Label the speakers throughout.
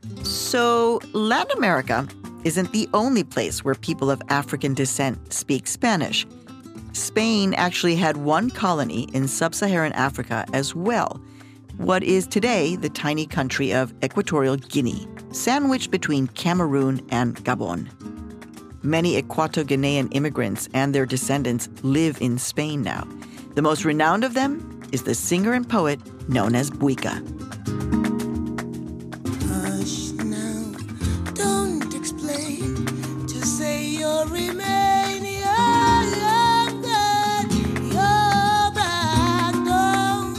Speaker 1: So, Latin America isn't the only place where people of African descent speak Spanish. Spain actually had one colony in sub-Saharan Africa as well, what is today the tiny country of Equatorial Guinea, sandwiched between Cameroon and Gabon. Many Equato-Guinean immigrants and their descendants live in Spain now. The most renowned of them is the singer and poet known as Buika.
Speaker 2: Hush now, don't explain, just say you'll remain young, you're back home.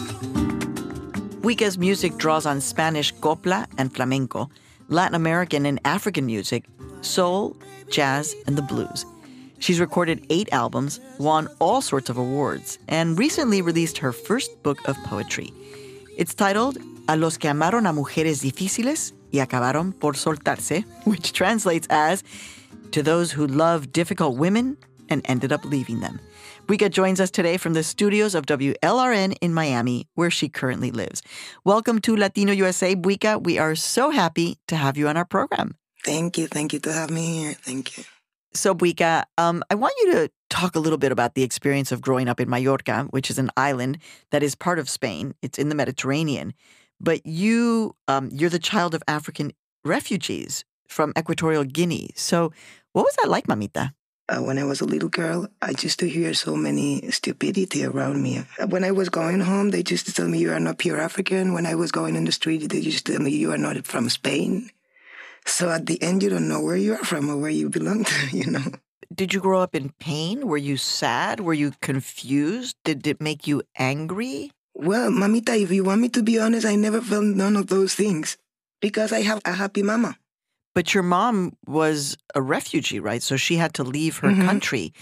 Speaker 1: Buika's music draws on Spanish copla and flamenco, Latin American and African music, soul, jazz, and the blues. She's recorded 8 albums, won all sorts of awards, and recently released her first book of poetry. It's titled A los que amaron a mujeres difíciles y acabaron por soltarse, which translates as To those who love difficult women and ended up leaving them. Buika joins us today from the studios of WLRN in Miami, where she currently lives. Welcome to Latino USA, Buika. We are so happy to have you on our program.
Speaker 2: Thank you to have me here. Thank you.
Speaker 1: So, Buika, I want you to talk a little bit about the experience of growing up in Mallorca, which is an island that is part of Spain. It's in the Mediterranean. But you're the child of African refugees from Equatorial Guinea. So what was that like, mamita?
Speaker 2: When I was a little girl, I used to hear so many stupidity around me. When I was going home, they used to tell me, you are not pure African. When I was going in the street, they used to tell me, you are not from Spain. So at the end, you don't know where you are from or where you belong to,
Speaker 1: Did you grow up in pain? Were you sad? Were you confused? Did it make you angry?
Speaker 2: Well, mamita, if you want me to be honest, I never felt none of those things because I have a happy mama.
Speaker 1: But your mom was a refugee, right? So she had to leave her country.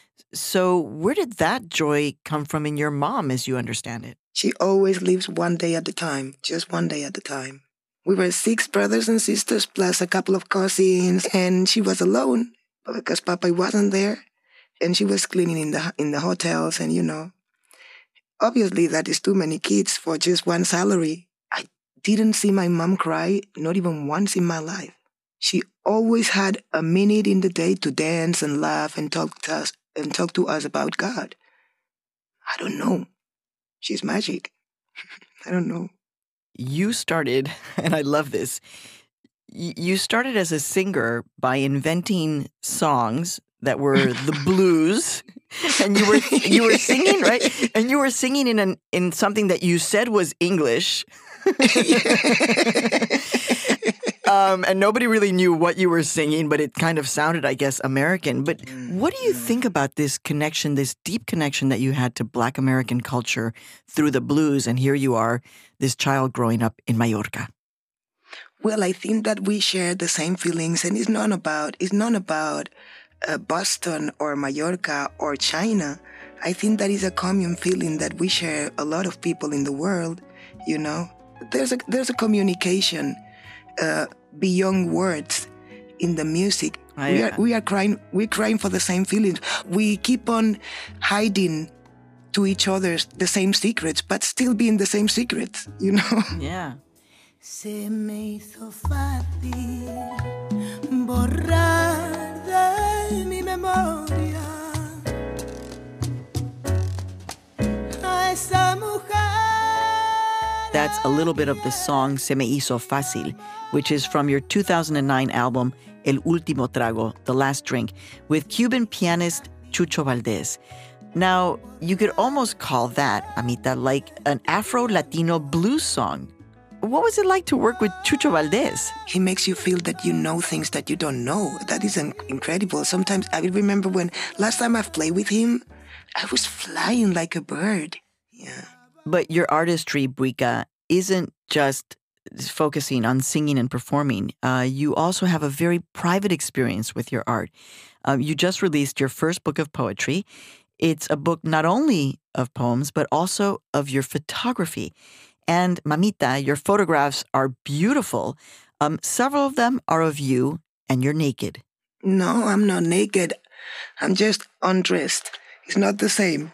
Speaker 1: So where did that joy come from in your mom, as you understand it?
Speaker 2: She always lives one day at a time, just one day at a time. We were 6 brothers and sisters plus a couple of cousins, and she was alone because Papa wasn't there, and she was cleaning in the hotels, and obviously that is too many kids for just one salary. I didn't see my mom cry, not even once in my life. She always had a minute in the day to dance and laugh and talk to us about God. I don't know. She's magic. I don't know.
Speaker 1: You started, and I love this, you started as a singer by inventing songs that were the blues, and you were singing, right? And you were singing in something that you said was English. And nobody really knew what you were singing, but it kind of sounded, I guess, American. But what do you think about this connection, this deep connection that you had to Black American culture through the blues? And here you are, this child growing up in Mallorca.
Speaker 2: Well, I think that we share the same feelings, and it's not about Boston or Mallorca or China. I think that is a common feeling that we share a lot of people in the world. There's a communication beyond words in the music. We're crying for the same feelings. We keep on hiding to each other the same secrets, but still being the same secrets,
Speaker 1: Yeah.
Speaker 2: Se me hizo fácil borrar de mi memoria a esa mujer.
Speaker 1: That's a little bit of the song Se me hizo fácil, which is from your 2009 album El Último Trago, The Last Drink, with Cuban pianist Chucho Valdés. Now, you could almost call that, Amita, like an Afro-Latino blues song. What was it like to work with Chucho Valdés?
Speaker 2: He makes you feel that you know things that you don't know. That is incredible. Sometimes I remember when last time I've played with him, I was flying like a bird. Yeah.
Speaker 1: But your artistry, Buika, isn't just focusing on singing and performing. You also have a very private experience with your art. You just released your first book of poetry. It's a book not only of poems, but also of your photography. And mamita, your photographs are beautiful. Several of them are of you, and you're naked.
Speaker 2: No, I'm not naked. I'm just undressed. It's not the same.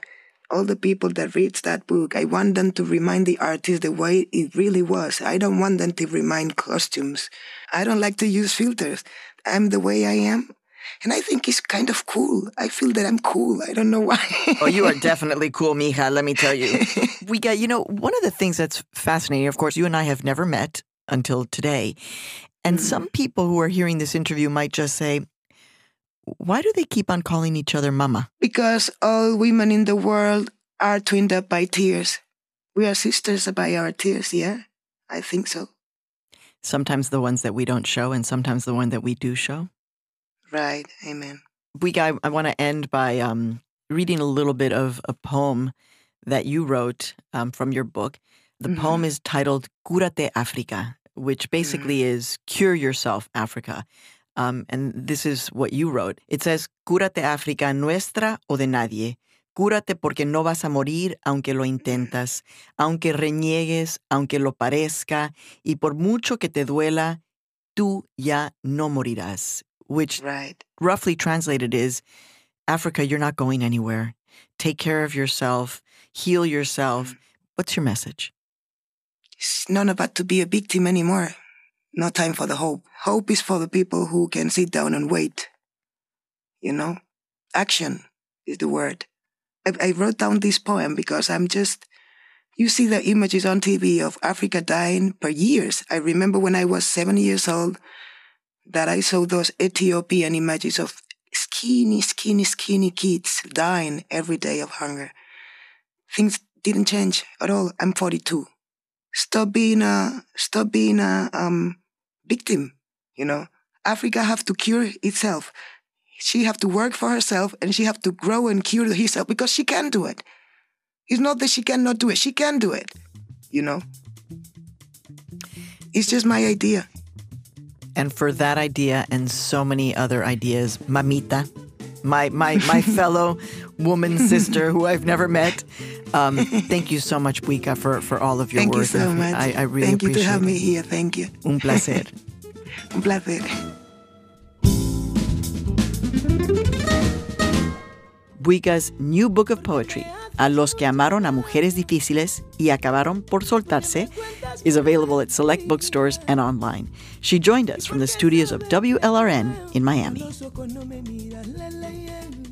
Speaker 2: all the people that reads that book, I want them to remind the artist the way it really was. I don't want them to remind costumes. I don't like to use filters. I'm the way I am. And I think it's kind of cool. I feel that I'm cool. I don't know why.
Speaker 1: Oh, you are definitely cool, mija, let me tell you. One of the things that's fascinating, of course, you and I have never met until today. And some people who are hearing this interview might just say, why do they keep on calling each other mama?
Speaker 2: Because all women in the world are twinned up by tears. We are sisters by our tears, yeah? I think so.
Speaker 1: Sometimes the ones that we don't show and sometimes the one that we do show.
Speaker 2: Right, amen.
Speaker 1: I want to end by reading a little bit of a poem that you wrote from your book. The poem is titled Cúrate África, which basically is Cure Yourself, Africa. And this is what you wrote. It says, Cúrate África, nuestra o de nadie. Cúrate porque no vas a morir aunque lo intentas, aunque reniegues, aunque lo parezca, y por mucho que te duela, tú ya no morirás. Which roughly translated is, Africa, you're not going anywhere. Take care of yourself, heal yourself. What's your message?
Speaker 2: It's not about to be a victim anymore. No time for the hope. Hope is for the people who can sit down and wait. Action is the word. I wrote down this poem because you see the images on TV of Africa dying for years. I remember when I was 7 years old that I saw those Ethiopian images of skinny kids dying every day of hunger. Things didn't change at all. I'm 42. Stop being a victim, Africa have to cure itself. She have to work for herself and she have to grow and cure herself because she can do it. It's not that she cannot do it. She can do it, It's just my idea.
Speaker 1: And for that idea and so many other ideas, mamita, my fellow woman sister who I've never met, thank you so much, Bwika, for all of your work.
Speaker 2: Thank you so much.
Speaker 1: I really
Speaker 2: Thank you
Speaker 1: appreciate
Speaker 2: to have
Speaker 1: it.
Speaker 2: me here. Thank you.
Speaker 1: Un placer.
Speaker 2: Un placer.
Speaker 1: Bwika's new book of poetry, A los que amaron a mujeres difíciles y acabaron por soltarse, is available at select bookstores and online. She joined us from the studios of WLRN in Miami.